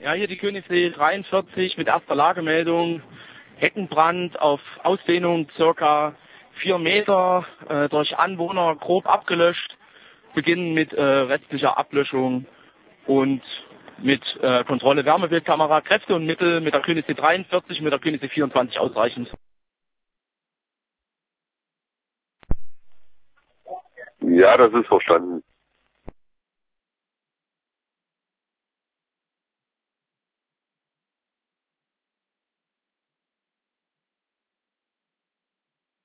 Ja, hier die Königssee 43 mit erster Lagemeldung. Heckenbrand auf Ausdehnung circa 4 Meter, durch Anwohner grob abgelöscht. Beginnen mit restlicher Ablöschung und mit Kontrolle Wärmebildkamera. Kräfte und Mittel mit der Königssee 43, mit der Königssee 24 ausreichend. Ja, das ist verstanden.